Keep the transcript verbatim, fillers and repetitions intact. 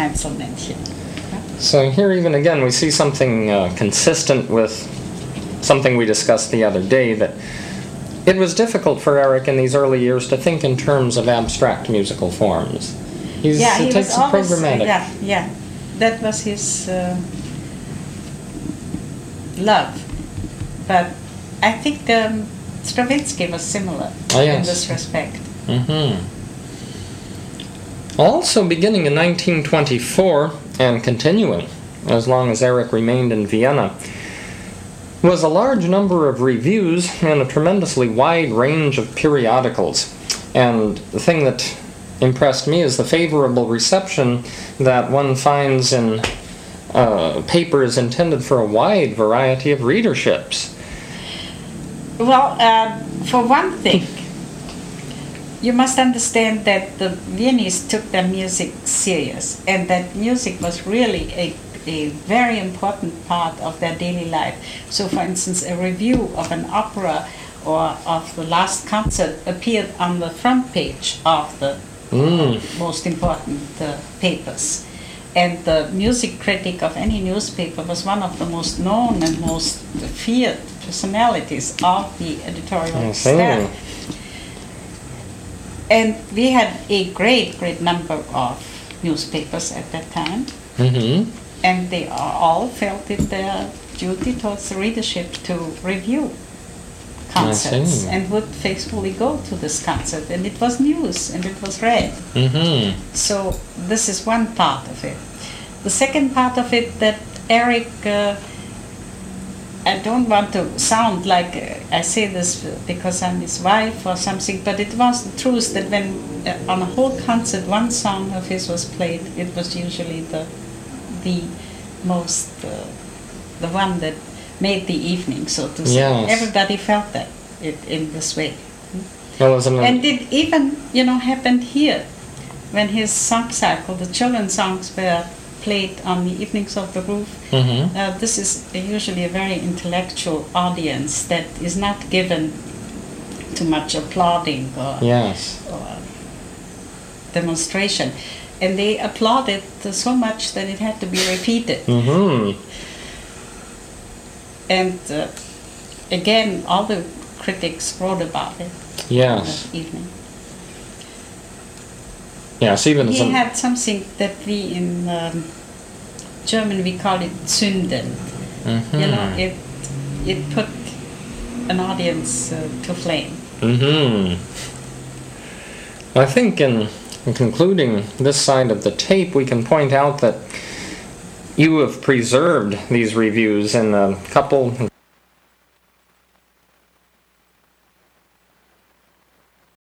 Einzelmännchen. So here even again we see something uh, consistent with something we discussed the other day, that it was difficult for Eric in these early years to think in terms of abstract musical forms. He's, yeah, he he takes was always, programmatic. Yeah, yeah, that was his uh, love. But I think um, Stravinsky was similar oh, yes. in this respect. Mm-hmm. Also beginning in nineteen twenty-four and continuing as long as Eric remained in Vienna was a large number of reviews and a tremendously wide range of periodicals. And the thing that impressed me is the favorable reception that one finds in uh, papers intended for a wide variety of readerships. Well, uh, for one thing, you must understand that the Viennese took their music serious, and that music was really a, a very important part of their daily life. So, for instance, a review of an opera or of the last concert appeared on the front page of the Mm. uh, most important uh, papers. And the music critic of any newspaper was one of the most known and most feared personalities of the editorial staff. And we had a great, great number of newspapers at that time. Mm-hmm. And they all felt it their duty towards the readership to review concerts and would faithfully go to this concert. And it was news and it was read. Mm-hmm. So this is one part of it. The second part of it, that Eric, uh, I don't want to sound like uh, I say this because I'm his wife or something, but it was the truth that when uh, on a whole concert one song of his was played, it was usually the the most, uh, the one that made the evening, so to say. Yes. Everybody felt that it, in this way. Well, isn't it? And it even, you know, happened here when his song cycle, the children's songs, were played on the evenings of the roof. Mm-hmm. Uh, this is usually a very intellectual audience that is not given to much applauding or, Yes. or demonstration. And they applauded so much that it had to be repeated. Mm-hmm. And uh, again, all the critics wrote about it Yes. that evening. Yes, even He some. had something that we in um, German we call it zünden. Mm-hmm. You know, it it put an audience uh, to flame. Mm-hmm. I think in, in concluding this side of the tape, we can point out that you have preserved these reviews in a couple